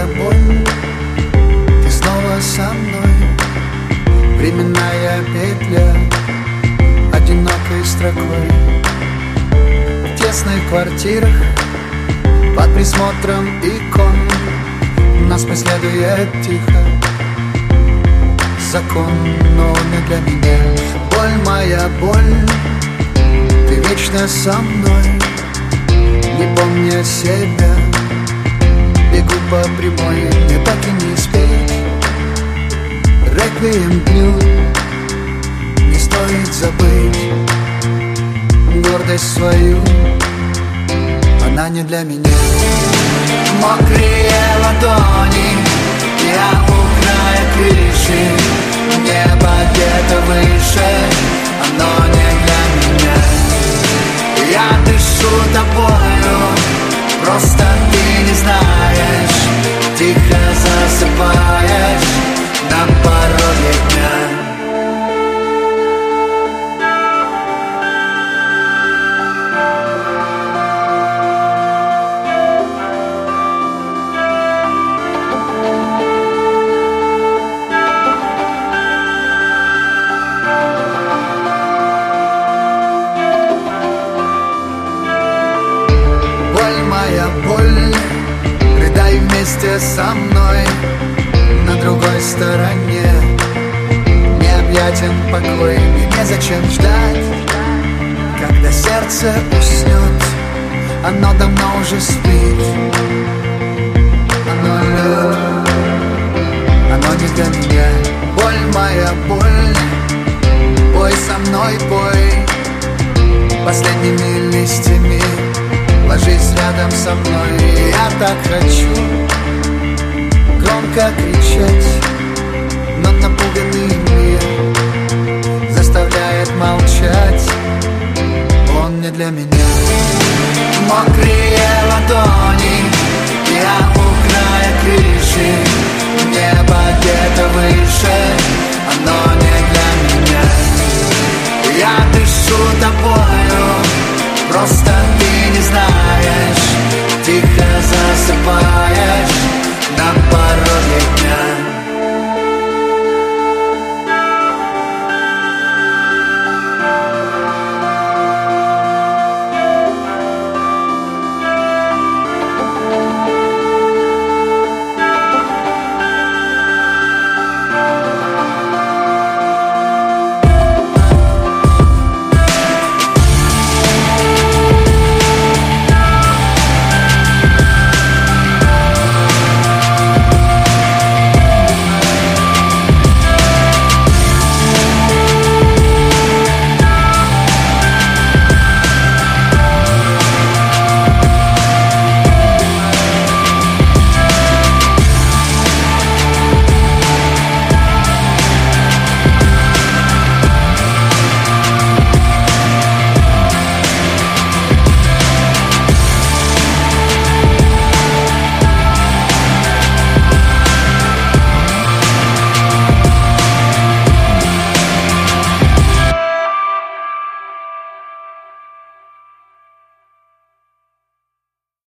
моя боль, ты снова со мной. Временная петля одинокой строкой. В тесных квартирах под присмотром икон нас преследует тихо закон, но не для меня. Боль моя, боль, ты вечно со мной. Не помня себя, бегу по прямой, мне так и не спеть реквием дню. Не стоит забыть гордость свою, она не для меня. Мокрые ладони, я у края крыши, небо где-то выше, оно не для меня. Я дышу тобою, просто ты не знаешь, тихо засыпаешь на пороге дня. Боль, рыдай вместе со мной на другой стороне. Необъятен покой, и незачем ждать, когда сердце уснет. Оно давно уже спит, оно не для меня. Боль моя, боль, пой со мной, пой последними листьями. Ложись рядом со мной, я так хочу громко кричать, но напуганный мир заставляет молчать, он не для меня. Мокрые ладони, я у края крыши, небо где-то выше, оно не для меня. Я дышу тобою, просто ты не знаешь, тихо засыпай